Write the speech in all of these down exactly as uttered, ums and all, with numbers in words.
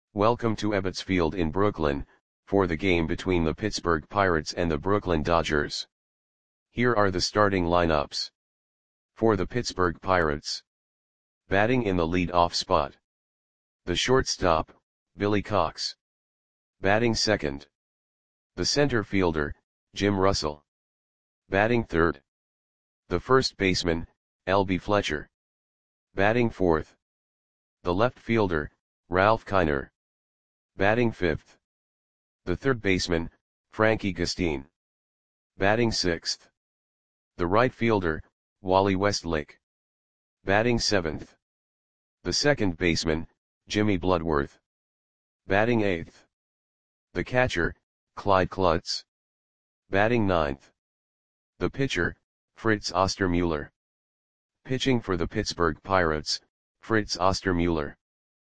Welcome to Ebbets Field in Brooklyn, for the game between the Pittsburgh Pirates and the Brooklyn Dodgers. Here are the starting lineups. For the Pittsburgh Pirates. Batting in the lead-off spot. The shortstop, Billy Cox. Batting second. The center fielder, Jim Russell. Batting third. The first baseman, L B Fletcher. Batting fourth. The left fielder, Ralph Kiner. Batting fifth. The third baseman, Frankie Gustin. Batting sixth. The right fielder, Wally Westlake. Batting seventh. The second baseman, Jimmy Bloodworth. Batting eighth. The catcher, Clyde Klutz. Batting ninth. The pitcher, Fritz Ostermuller. Pitching for the Pittsburgh Pirates, Fritz Ostermuller.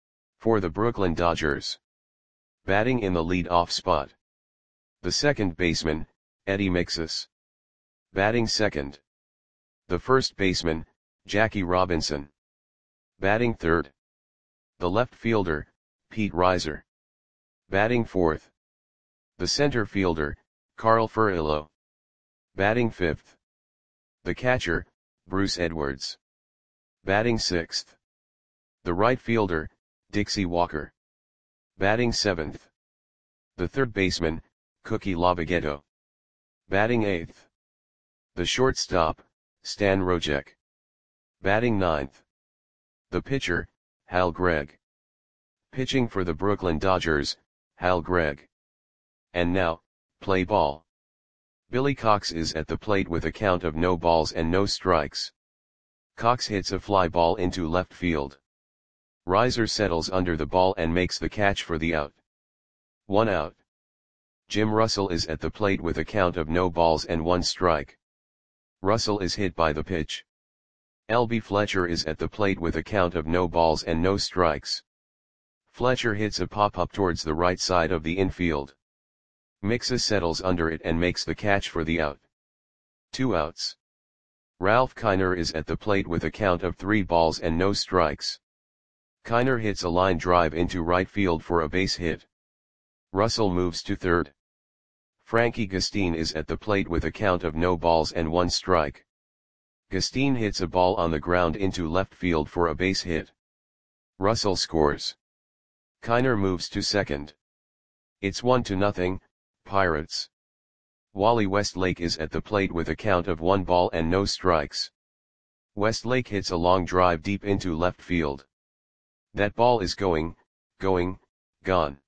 For the Brooklyn Dodgers. Batting in the lead-off spot. The second baseman, Eddie Mixus. Batting second. The first baseman, Jackie Robinson. Batting third. The left fielder, Pete Reiser. Batting fourth. The center fielder, Carl Furillo. Batting fifth. The catcher, Bruce Edwards. Batting sixth. The right fielder, Dixie Walker. Batting seventh. The third baseman, Cookie Lavagetto. Batting eighth. The shortstop, Stan Rojek. Batting ninth. The pitcher, Hal Gregg. Pitching for the Brooklyn Dodgers, Hal Gregg. And now, play ball. Billy Cox is at the plate with a count of no balls and no strikes. Cox hits a fly ball into left field. Reiser settles under the ball and makes the catch for the out. One out. Jim Russell is at the plate with a count of no balls and one strike. Russell is hit by the pitch. L B Fletcher is at the plate with a count of no balls and no strikes. Fletcher hits a pop-up towards the right side of the infield. Mixus settles under it and makes the catch for the out. Two outs. Ralph Kiner is at the plate with a count of three balls and no strikes. Kiner hits a line drive into right field for a base hit. Russell moves to third. Frankie Gustin is at the plate with a count of no balls and one strike. Gustin hits a ball on the ground into left field for a base hit. Russell scores. Kiner moves to second. It's one to nothing, Pirates. Wally Westlake is at the plate with a count of one ball and no strikes. Westlake hits a long drive deep into left field. That ball is going, going, gone.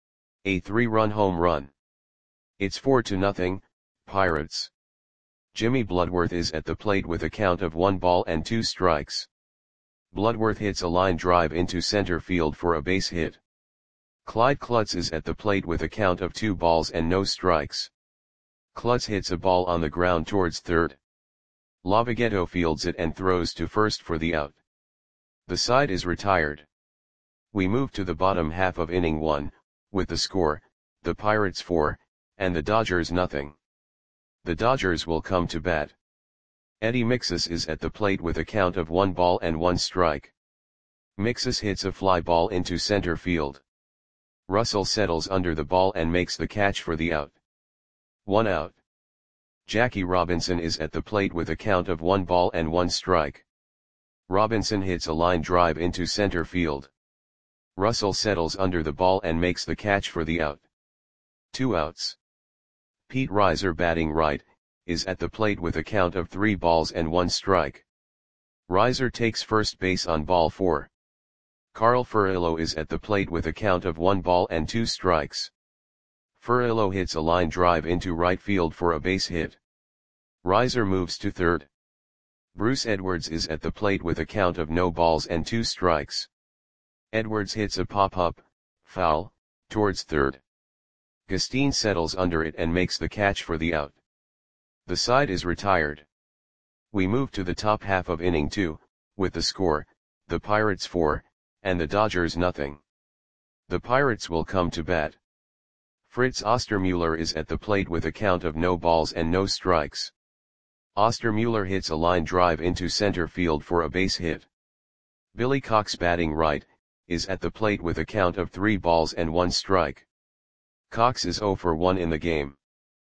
A three-run home run. It's four to nothing, Pirates. Jimmy Bloodworth is at the plate with a count of one ball and two strikes. Bloodworth hits a line drive into center field for a base hit. Clyde Klutz is at the plate with a count of two balls and no strikes. Klutz hits a ball on the ground towards third. Lavagetto fields it and throws to first for the out. The side is retired. We move to the bottom half of inning one, with the score, the Pirates four, and the Dodgers nothing. The Dodgers will come to bat. Eddie Mixus is at the plate with a count of one ball and one strike. Mixus hits a fly ball into center field. Russell settles under the ball and makes the catch for the out. One out. Jackie Robinson is at the plate with a count of one ball and one strike. Robinson hits a line drive into center field. Russell settles under the ball and makes the catch for the out. Two outs. Pete Reiser, batting right, is at the plate with a count of three balls and one strike. Reiser takes first base on ball four. Carl Furillo is at the plate with a count of one ball and two strikes. Furillo hits a line drive into right field for a base hit. Reiser moves to third. Bruce Edwards is at the plate with a count of no balls and two strikes. Edwards hits a pop-up, foul, towards third. Gustin settles under it and makes the catch for the out. The side is retired. We move to the top half of inning two, with the score, the Pirates four, and the Dodgers nothing. The Pirates will come to bat. Fritz Ostermuller is at the plate with a count of no balls and no strikes. Ostermuller hits a line drive into center field for a base hit. Billy Cox, batting right, is at the plate with a count of three balls and one strike. Cox is zero for one in the game.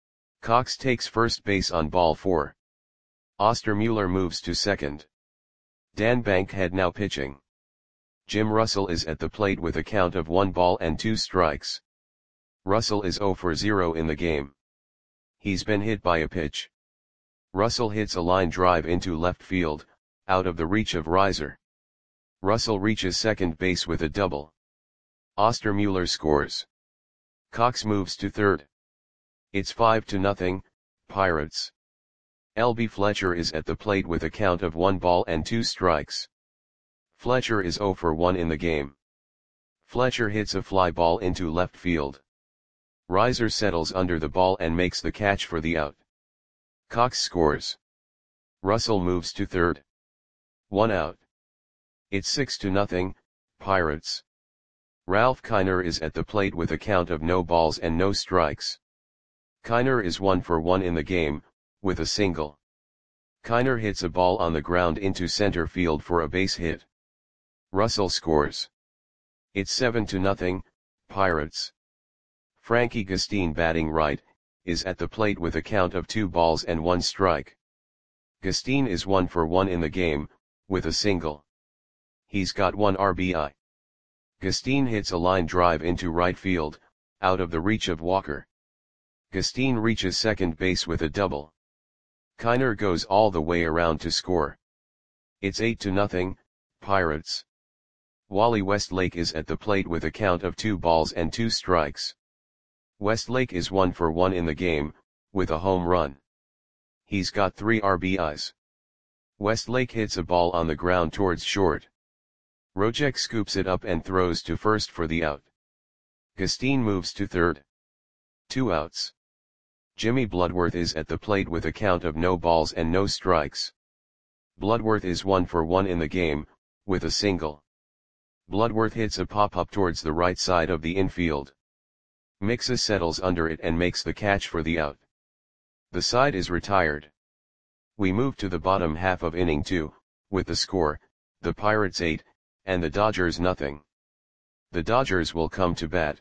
Cox takes first base on ball four. Ostermuller moves to second. Dan Bankhead now pitching. Jim Russell is at the plate with a count of one ball and two strikes. Russell is zero for zero in the game. He's been hit by a pitch. Russell hits a line drive into left field, out of the reach of Reiser. Russell reaches second base with a double. Ostermuller scores. Cox moves to third. It's five to nothing, Pirates. L B Fletcher is at the plate with a count of one ball and two strikes. Fletcher is zero for one in the game. Fletcher hits a fly ball into left field. Reiser settles under the ball and makes the catch for the out. Cox scores. Russell moves to third. One out. It's six to nothing, Pirates. Ralph Kiner is at the plate with a count of no balls and no strikes. Kiner is one for one in the game, with a single. Kiner hits a ball on the ground into center field for a base hit. Russell scores. It's seven to nothing, Pirates. Frankie Gustin, batting right, is at the plate with a count of two balls and one strike. Gustin is one for one in the game, with a single. He's got one R B I. Gustin hits a line drive into right field, out of the reach of Walker. Gustin reaches second base with a double. Kiner goes all the way around to score. It's eight to nothing, Pirates. Wally Westlake is at the plate with a count of two balls and two strikes. Westlake is one for one in the game, with a home run. He's got three R B Is. Westlake hits a ball on the ground towards short. Rojek scoops it up and throws to first for the out. Gustin moves to third. Two outs. Jimmy Bloodworth is at the plate with a count of no balls and no strikes. Bloodworth is one for one in the game, with a single. Bloodworth hits a pop-up towards the right side of the infield. Mixus settles under it and makes the catch for the out. The side is retired. We move to the bottom half of inning two, with the score, the Pirates eight, and the Dodgers nothing. The Dodgers will come to bat.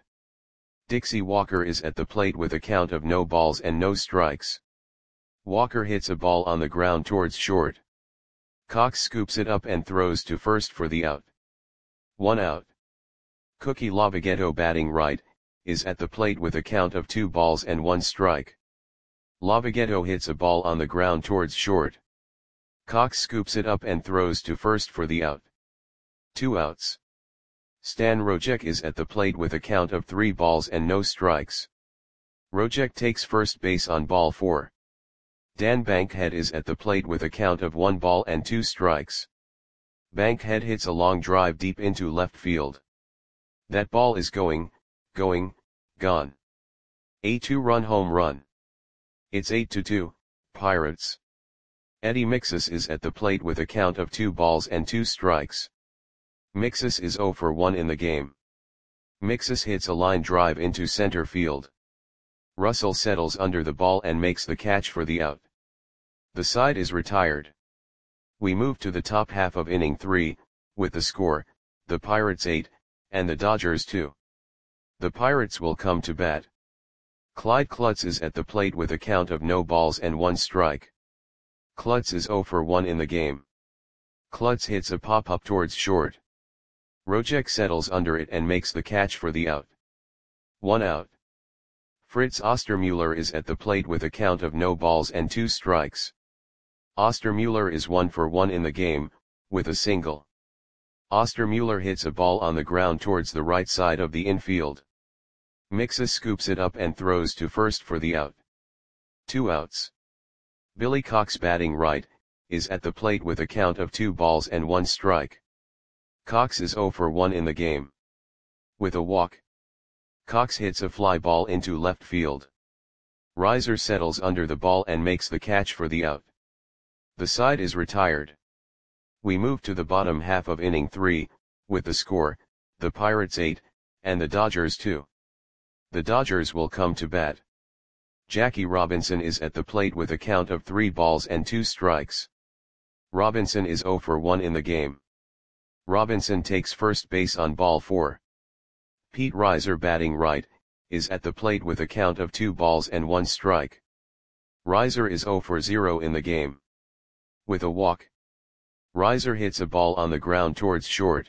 Dixie Walker is at the plate with a count of no balls and no strikes. Walker hits a ball on the ground towards short. Cox scoops it up and throws to first for the out. One out. Cookie Lavagetto, batting right, is at the plate with a count of two balls and one strike. Lavagetto hits a ball on the ground towards short. Cox scoops it up and throws to first for the out. Two outs. Stan Rojek is at the plate with a count of three balls and no strikes. Rojek takes first base on ball four. Dan Bankhead is at the plate with a count of one ball and two strikes. Bankhead hits a long drive deep into left field. That ball is going, going, gone. A two-run home run. It's eight to two, Pirates. Eddie Mixus is at the plate with a count of two balls and two strikes. Mixus is zero for one in the game. Mixus hits a line drive into center field. Russell settles under the ball and makes the catch for the out. The side is retired. We move to the top half of inning three, with the score, the Pirates eight, and the Dodgers two. The Pirates will come to bat. Clyde Klutz is at the plate with a count of no balls and one strike. Klutz is zero for one in the game. Klutz hits a pop-up towards short. Rojek settles under it and makes the catch for the out. One out. Fritz Ostermuller is at the plate with a count of no balls and two strikes. Ostermuller is one for one in the game, with a single. Ostermuller hits a ball on the ground towards the right side of the infield. Mixus scoops it up and throws to first for the out. Two outs. Billy Cox, batting right, is at the plate with a count of two balls and one strike. Cox is zero for one in the game. With a walk. Cox hits a fly ball into left field. Reiser settles under the ball and makes the catch for the out. The side is retired. We move to the bottom half of inning three, with the score, the Pirates eight, and the Dodgers two. The Dodgers will come to bat. Jackie Robinson is at the plate with a count of three balls and two strikes. Robinson is zero for one in the game. Robinson takes first base on ball four. Pete Reiser, batting right, is at the plate with a count of two balls and one strike. Reiser is zero for zero in the game. With a walk, Reiser hits a ball on the ground towards short.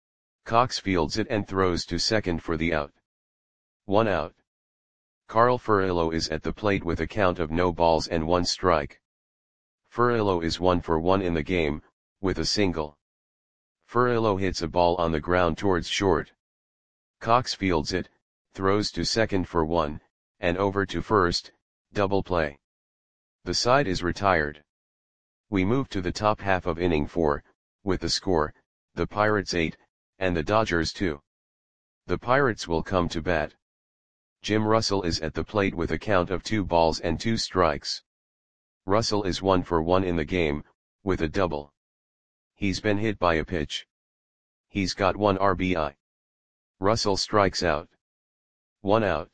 Cox fields it and throws to second for the out. One out. Carl Furillo is at the plate with a count of no balls and one strike. Furillo is one for one in the game, with a single. Furillo hits a ball on the ground towards short. Cox fields it, throws to second for one, and over to first, double play. The side is retired. We move to the top half of inning four, with the score, the Pirates eight, and the Dodgers two. The Pirates will come to bat. Jim Russell is at the plate with a count of two balls and two strikes. Russell is one for one in the game, with a double. He's been hit by a pitch. He's got one R B I. Russell strikes out. One out.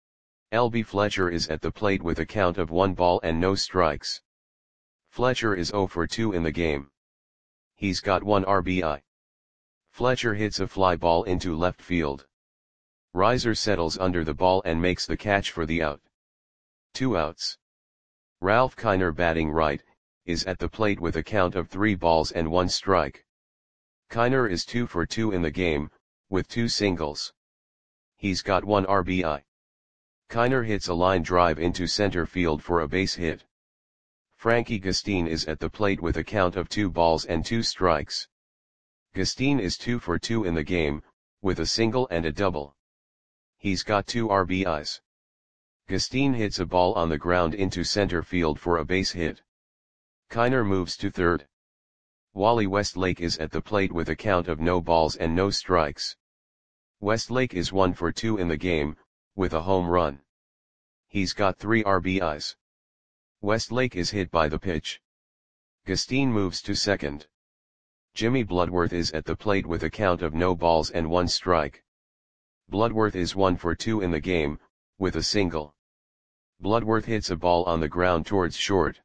L B Fletcher is at the plate with a count of one ball and no strikes. Fletcher is zero for two in the game. He's got one R B I. Fletcher hits a fly ball into left field. Reiser settles under the ball and makes the catch for the out. Two outs. Ralph Kiner, batting right, is at the plate with a count of three balls and one strike. Kiner is two for two in the game, with two singles. He's got one R B I. Kiner hits a line drive into center field for a base hit. Frankie Gustin is at the plate with a count of two balls and two strikes. Gustin is two for two in the game, with a single and a double. He's got two R B Is. Gustin hits a ball on the ground into center field for a base hit. Kiner moves to third. Wally Westlake is at the plate with a count of no balls and no strikes. Westlake is one for two in the game, with a home run. He's got three R B Is. Westlake is hit by the pitch. Gustin moves to second. Jimmy Bloodworth is at the plate with a count of no balls and one strike. Bloodworth is one for two in the game, with a single. Bloodworth hits a ball on the ground towards short.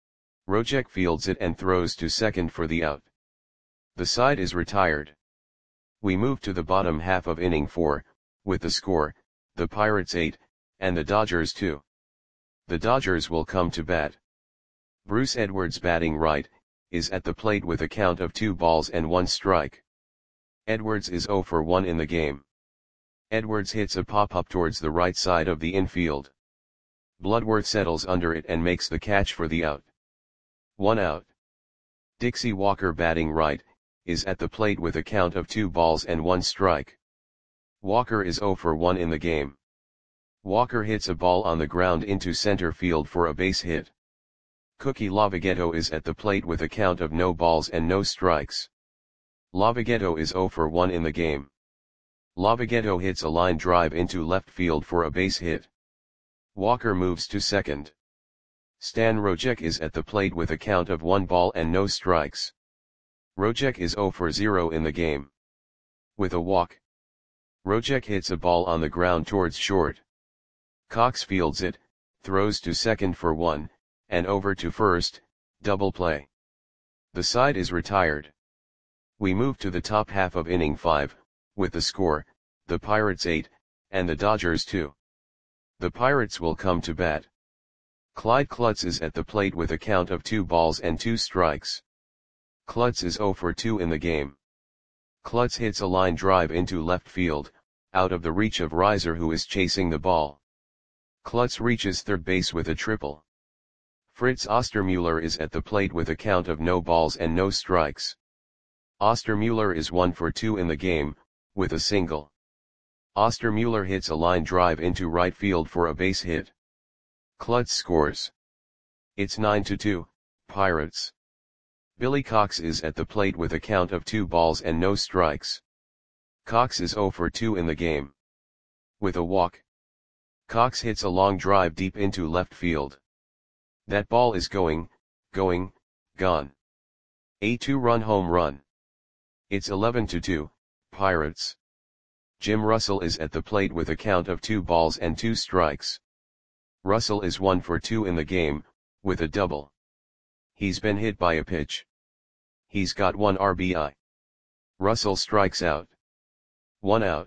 Rojek fields it and throws to second for the out. The side is retired. We move to the bottom half of inning four, with the score, the Pirates eight, and the Dodgers two. The Dodgers will come to bat. Bruce Edwards, batting right, is at the plate with a count of two balls and one strike. Edwards is zero for one in the game. Edwards hits a pop-up towards the right side of the infield. Bloodworth settles under it and makes the catch for the out. One out. Dixie Walker, batting right, is at the plate with a count of two balls and one strike. Walker is zero for one in the game. Walker hits a ball on the ground into center field for a base hit. Cookie Lavagetto is at the plate with a count of no balls and no strikes. Lavagetto is zero for one in the game. Lavagetto hits a line drive into left field for a base hit. Walker moves to second. Stan Rojek is at the plate with a count of one ball and no strikes. Rojek is zero for zero in the game. With a walk, Rojek hits a ball on the ground towards short. Cox fields it, throws to second for one, and over to first, double play. The side is retired. We move to the top half of inning five, with the score, the Pirates eight, and the Dodgers two. The Pirates will come to bat. Clyde Klutz is at the plate with a count of two balls and two strikes. Klutz is zero for two in the game. Klutz hits a line drive into left field, out of the reach of Reiser, who is chasing the ball. Klutz reaches third base with a triple. Fritz Ostermuller is at the plate with a count of no balls and no strikes. Ostermuller is one for two in the game, with a single. Ostermuller hits a line drive into right field for a base hit. Klutz scores. It's nine to two, Pirates. Billy Cox is at the plate with a count of two balls and no strikes. Cox is zero for two in the game. With a walk, Cox hits a long drive deep into left field. That ball is going, going, gone. A two-run home run. It's eleven to two, Pirates. Jim Russell is at the plate with a count of two balls and two strikes. Russell is one for two in the game, with a double. He's been hit by a pitch. He's got one R B I. Russell strikes out. One out.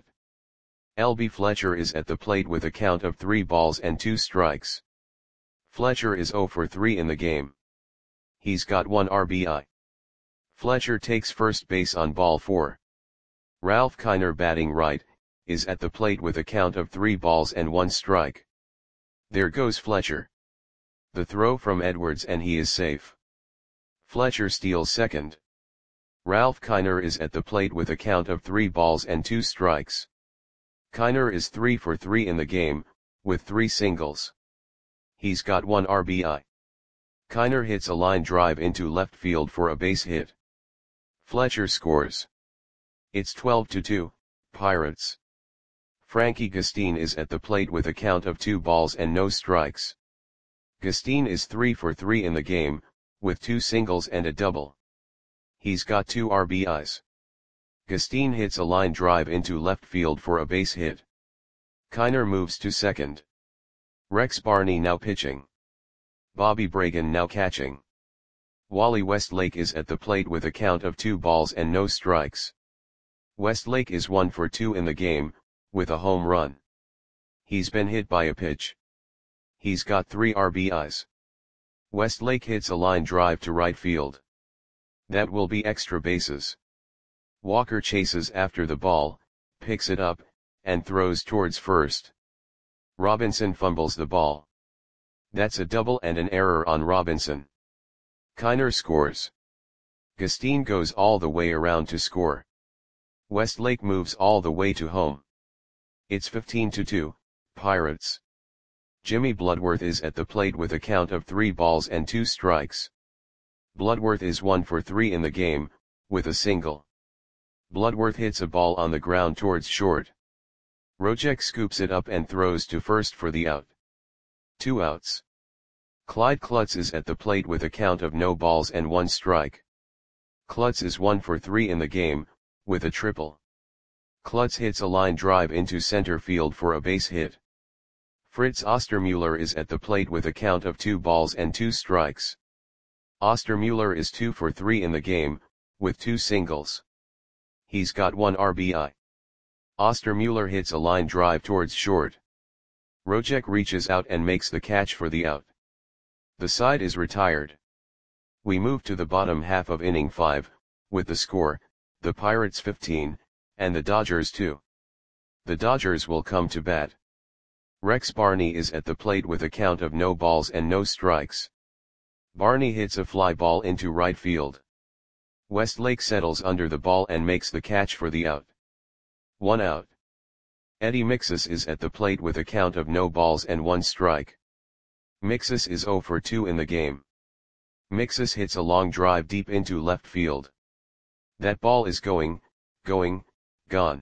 L B Fletcher is at the plate with a count of three balls and two strikes. Fletcher is zero for three in the game. He's got one R B I. Fletcher takes first base on ball four. Ralph Kiner, batting right, is at the plate with a count of three balls and one strike. There goes Fletcher. The throw from Edwards and he is safe. Fletcher steals second. Ralph Kiner is at the plate with a count of three balls and two strikes. Kiner is three for three in the game, with three singles. He's got one R B I. Kiner hits a line drive into left field for a base hit. Fletcher scores. It's twelve to two, Pirates. Frankie Gustin is at the plate with a count of two balls and no strikes. Gustin is three for three in the game, with two singles and a double. He's got two R B Is. Gustin hits a line drive into left field for a base hit. Kiner moves to second. Rex Barney now pitching. Bobby Bragan now catching. Wally Westlake is at the plate with a count of two balls and no strikes. Westlake is one for two in the game, with a home run. He's been hit by a pitch. He's got three R B Is. Westlake hits a line drive to right field. That will be extra bases. Walker chases after the ball, picks it up, and throws towards first. Robinson fumbles the ball. That's a double and an error on Robinson. Kiner scores. Gustin goes all the way around to score. Westlake moves all the way to home. It's fifteen to two, Pirates. Jimmy Bloodworth is at the plate with a count of three balls and two strikes. Bloodworth is one for three in the game, with a single. Bloodworth hits a ball on the ground towards short. Rojek scoops it up and throws to first for the out. Two outs. Clyde Klutz is at the plate with a count of no balls and one strike. Klutz is one for three in the game, with a triple. Klutz hits a line drive into center field for a base hit. Fritz Ostermuller is at the plate with a count of two balls and two strikes. Ostermuller is two for three in the game, with two singles. He's got one R B I. Ostermuller hits a line drive towards short. Rojek reaches out and makes the catch for the out. The side is retired. We move to the bottom half of inning five, with the score, the Pirates fifteen, and the Dodgers two. The Dodgers will come to bat. Rex Barney is at the plate with a count of no balls and no strikes. Barney hits a fly ball into right field. Westlake settles under the ball and makes the catch for the out. One out. Eddie Mixus is at the plate with a count of no balls and one strike. Mixus is zero for two in the game. Mixus hits a long drive deep into left field. That ball is going, going, gone.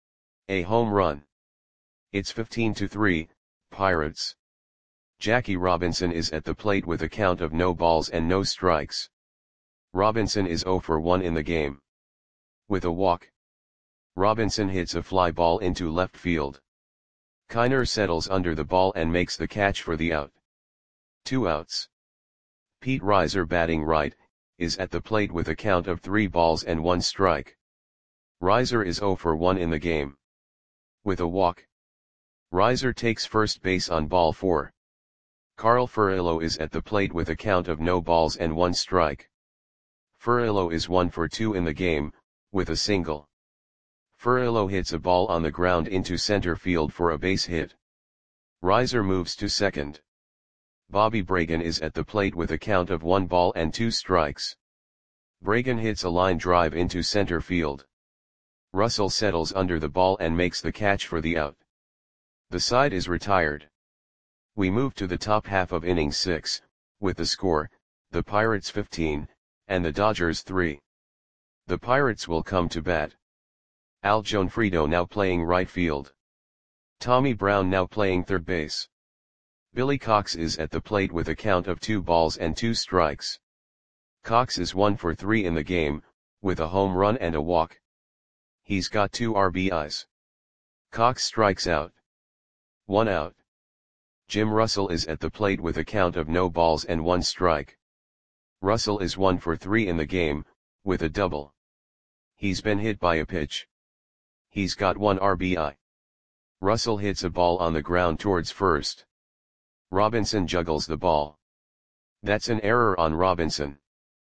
A home run. It's fifteen to three, Pirates. Jackie Robinson is at the plate with a count of no balls and no strikes. Robinson is zero for one in the game. With a walk. Robinson hits a fly ball into left field. Kiner settles under the ball and makes the catch for the out. Two outs. Pete Reiser, batting right, is at the plate with a count of three balls and one strike. Reiser is zero for one in the game. With a walk. Reiser takes first base on ball four. Carl Furillo is at the plate with a count of no balls and one strike. Furillo is one for two in the game, with a single. Furillo hits a ball on the ground into center field for a base hit. Reiser moves to second. Bobby Bragan is at the plate with a count of one ball and two strikes. Bragan hits a line drive into center field. Russell settles under the ball and makes the catch for the out. The side is retired. We move to the top half of inning six, with the score, the Pirates fifteen, and the Dodgers three. The Pirates will come to bat. Al Gionfriddo now playing right field. Tommy Brown now playing third base. Billy Cox is at the plate with a count of two balls and two strikes. Cox is one for three in the game, with a home run and a walk. He's got two R B Is. Cox strikes out. One out. Jim Russell is at the plate with a count of no balls and one strike. Russell is one for three in the game, with a double. He's been hit by a pitch. He's got one R B I. Russell hits a ball on the ground towards first. Robinson juggles the ball. That's an error on Robinson.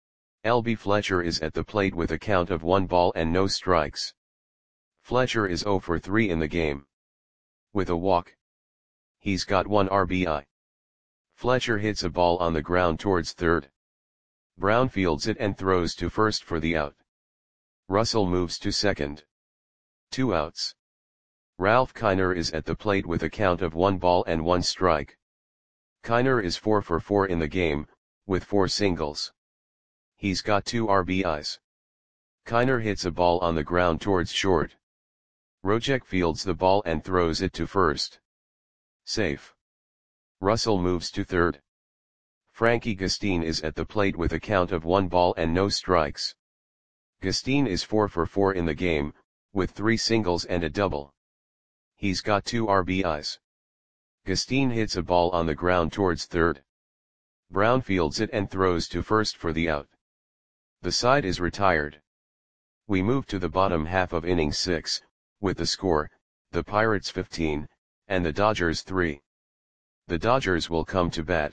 L B Fletcher is at the plate with a count of one ball and no strikes. Fletcher is zero for three in the game. With a walk. He's got one R B I. Fletcher hits a ball on the ground towards third. Brown fields it and throws to first for the out. Russell moves to second. Two outs. Ralph Kiner is at the plate with a count of one ball and one strike. Kiner is four for four in the game, with four singles. He's got two R B Is. Kiner hits a ball on the ground towards short. Rojek fields the ball and throws it to first. Safe. Russell moves to third. Frankie Gustin is at the plate with a count of one ball and no strikes. Gustin is four for four in the game, with three singles and a double. He's got two R B Is. Gustin hits a ball on the ground towards third. Brown fields it and throws to first for the out. The side is retired. We move to the bottom half of inning six, with the score, the Pirates fifteen, and the Dodgers three. The Dodgers will come to bat.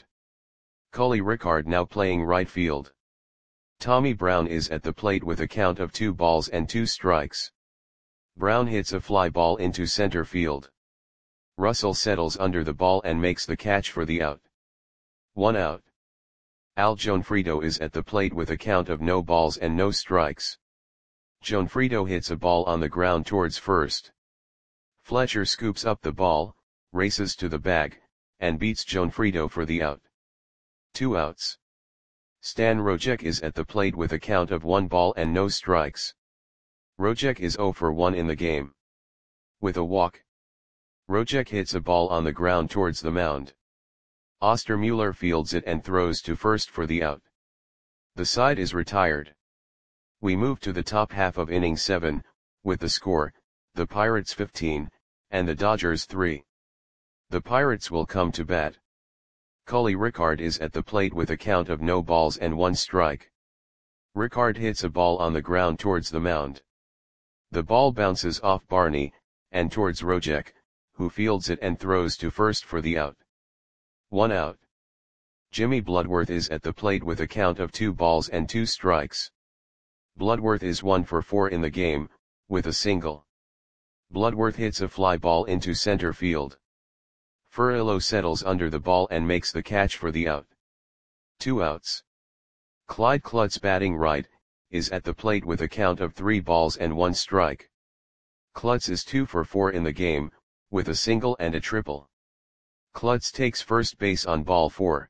Cully Rickard now playing right field. Tommy Brown is at the plate with a count of two balls and two strikes. Brown hits a fly ball into center field. Russell settles under the ball and makes the catch for the out. One out. Al Gionfriddo is at the plate with a count of no balls and no strikes. Gionfriddo hits a ball on the ground towards first. Fletcher scoops up the ball, races to the bag, and beats Gionfriddo for the out. Two outs. Stan Rojek is at the plate with a count of one ball and no strikes. Rojek is zero for one in the game. With a walk. Rojek hits a ball on the ground towards the mound. Ostermuller fields it and throws to first for the out. The side is retired. We move to the top half of inning seven, with the score, the Pirates fifteen, and the Dodgers three. The Pirates will come to bat. Cully Rickard is at the plate with a count of no balls and one strike. Rickard hits a ball on the ground towards the mound. The ball bounces off Barney, and towards Rojek, who fields it and throws to first for the out. One out. Jimmy Bloodworth is at the plate with a count of two balls and two strikes. Bloodworth is one for four in the game, with a single. Bloodworth hits a fly ball into center field. Furillo settles under the ball and makes the catch for the out. Two outs. Clyde Klutz batting right, is at the plate with a count of three balls and one strike. Klutz is two for four in the game, with a single and a triple. Klutz takes first base on ball four.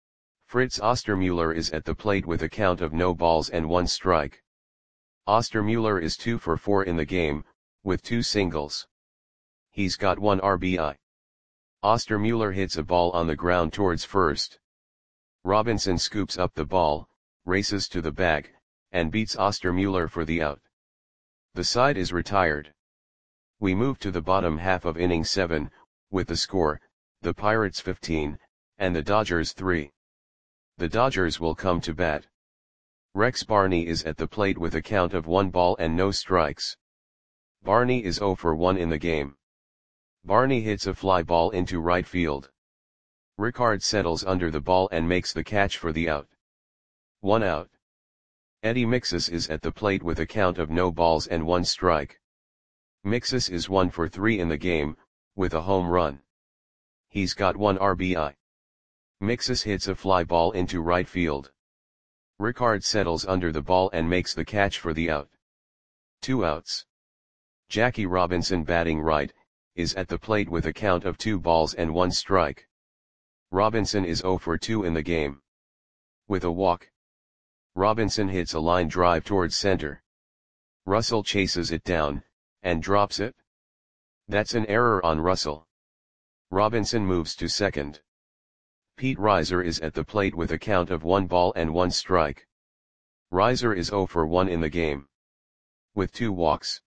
Fritz Ostermuller is at the plate with a count of no balls and one strike. Ostermuller is two for four in the game, with two singles. He's got one R B I. Ostermuller hits a ball on the ground towards first. Robinson scoops up the ball, races to the bag, and beats Ostermuller for the out. The side is retired. We move to the bottom half of inning seven, with the score, the Pirates fifteen, and the Dodgers three. The Dodgers will come to bat. Rex Barney is at the plate with a count of one ball and no strikes. Barney is zero for one in the game. Barney hits a fly ball into right field. Rickard settles under the ball and makes the catch for the out. One out. Eddie Mixus is at the plate with a count of no balls and one strike. Mixus is one for three in the game, with a home run. He's got one R B I. Mixus hits a fly ball into right field. Rickard settles under the ball and makes the catch for the out. Two outs. Jackie Robinson batting right, is at the plate with a count of two balls and one strike. Robinson is zero for two in the game. With a walk. Robinson hits a line drive towards center. Russell chases it down, and drops it. That's an error on Russell. Robinson moves to second. Pete Reiser is at the plate with a count of one ball and one strike. Reiser is zero for one in the game. With two walks.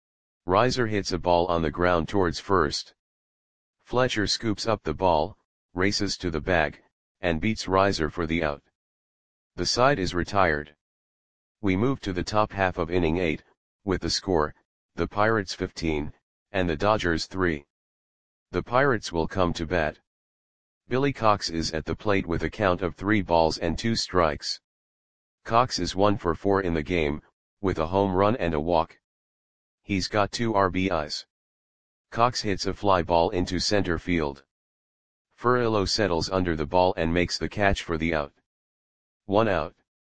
Reiser hits a ball on the ground towards first. Fletcher scoops up the ball, races to the bag, and beats Reiser for the out. The side is retired. We move to the top half of inning eight, with the score, the Pirates fifteen, and the Dodgers three. The Pirates will come to bat. Billy Cox is at the plate with a count of three balls and two strikes. Cox is one for four in the game, with a home run and a walk. He's got two R B Is. Cox hits a fly ball into center field. Furillo settles under the ball and makes the catch for the out. One out.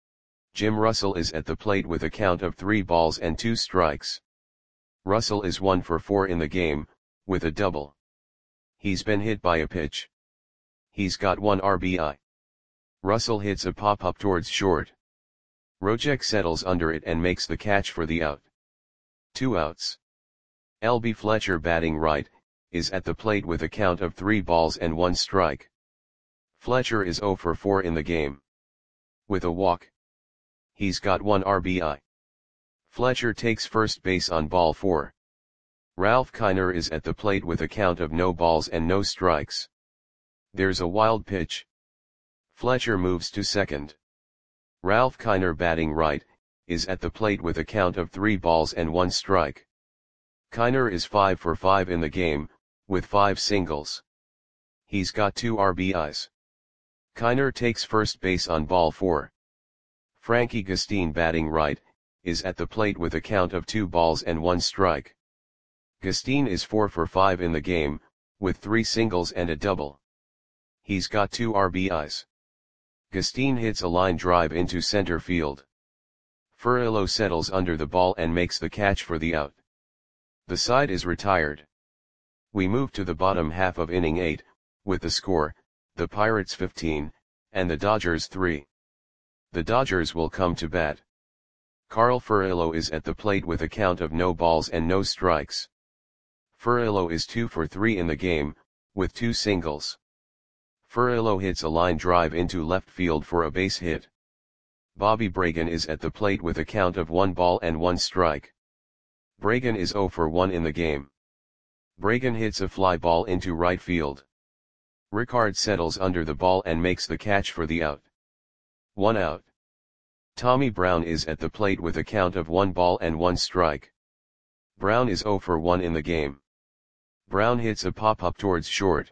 Jim Russell is at the plate with a count of three balls and two strikes. Russell is one for four in the game, with a double. He's been hit by a pitch. He's got one R B I. Russell hits a pop-up towards short. Rojek settles under it and makes the catch for the out. Two outs. L B Fletcher, batting right, is at the plate with a count of three balls and one strike. Fletcher is zero for four in the game. With a walk. He's got one R B I. Fletcher takes first base on ball four. Ralph Kiner is at the plate with a count of no balls and no strikes. There's a wild pitch. Fletcher moves to second. Ralph Kiner, batting right, is at the plate with a count of three balls and one strike. Kiner is five for five in the game, with five singles. He's got two R B Is. Kiner takes first base on ball four. Frankie Gustin, batting right, is at the plate with a count of two balls and one strike. Gustin is four for five in the game, with three singles and a double. He's got two R B Is. Gustin hits a line drive into center field. Furillo settles under the ball and makes the catch for the out. The side is retired. We move to the bottom half of inning eight, with the score, the Pirates fifteen, and the Dodgers three. The Dodgers will come to bat. Carl Furillo is at the plate with a count of no balls and no strikes. Furillo is two for three in the game, with two singles. Furillo hits a line drive into left field for a base hit. Bobby Bragan is at the plate with a count of one ball and one strike. Bragan is zero for one in the game. Bragan hits a fly ball into right field. Rickard settles under the ball and makes the catch for the out. One out. Tommy Brown is at the plate with a count of one ball and one strike. Brown is zero for one in the game. Brown hits a pop-up towards short.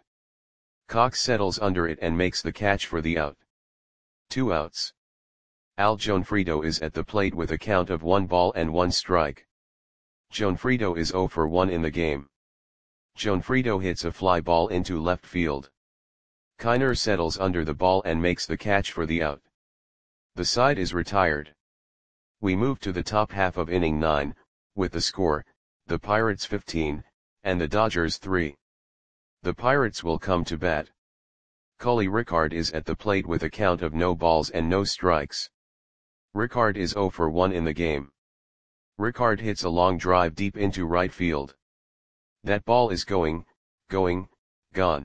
Cox settles under it and makes the catch for the out. Two outs. Al Gionfriddo is at the plate with a count of one ball and one strike. Gionfriddo is zero for one in the game. Gionfriddo hits a fly ball into left field. Kiner settles under the ball and makes the catch for the out. The side is retired. We move to the top half of inning nine, with the score, the Pirates fifteen, and the Dodgers three. The Pirates will come to bat. Cully Rickard is at the plate with a count of no balls and no strikes. Rickard is zero for one in the game. Rickard hits a long drive deep into right field. That ball is going, going, gone.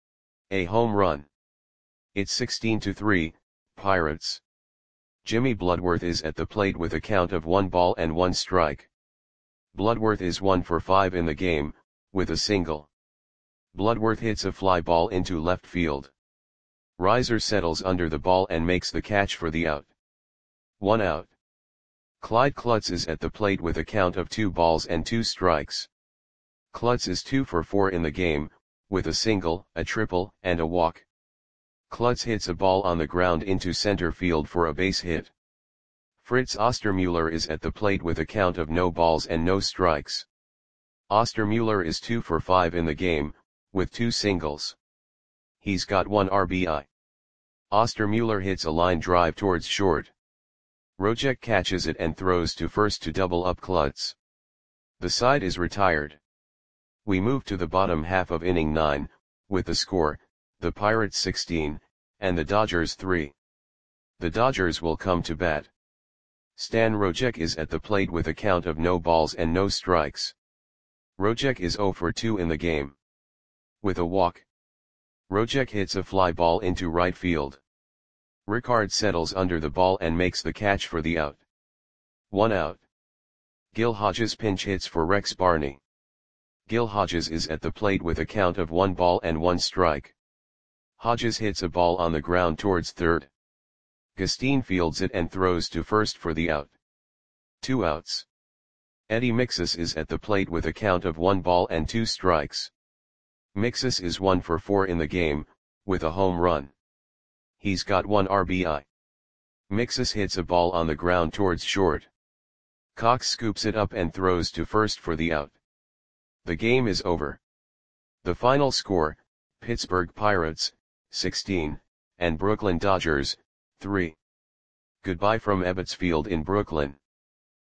A home run. It's sixteen to three, Pirates. Jimmy Bloodworth is at the plate with a count of one ball and one strike. Bloodworth is one for five in the game, with a single. Bloodworth hits a fly ball into left field. Reiser settles under the ball and makes the catch for the out. One out. Clyde Klutz is at the plate with a count of two balls and two strikes. Klutz is two for four in the game, with a single, a triple, and a walk. Klutz hits a ball on the ground into center field for a base hit. Fritz Ostermuller is at the plate with a count of no balls and no strikes. Ostermuller is two for five in the game, with two singles. He's got one R B I. Ostermuller hits a line drive towards short. Rojek catches it and throws to first to double up Klutz. The side is retired. We move to the bottom half of inning nine, with the score, the Pirates sixteen, and the Dodgers three. The Dodgers will come to bat. Stan Rojek is at the plate with a count of no balls and no strikes. Rojek is zero for two in the game. With a walk. Rojek hits a fly ball into right field. Rickard settles under the ball and makes the catch for the out. One out. Gil Hodges pinch hits for Rex Barney. Gil Hodges is at the plate with a count of one ball and one strike. Hodges hits a ball on the ground towards third. Gustin fields it and throws to first for the out. Two outs. Eddie Mixus is at the plate with a count of one ball and two strikes. Mixus is one for four in the game, with a home run. He's got one R B I. Mixus hits a ball on the ground towards short. Cox scoops it up and throws to first for the out. The game is over. The final score, Pittsburgh Pirates, sixteen, and Brooklyn Dodgers, three. Goodbye from Ebbets Field in Brooklyn.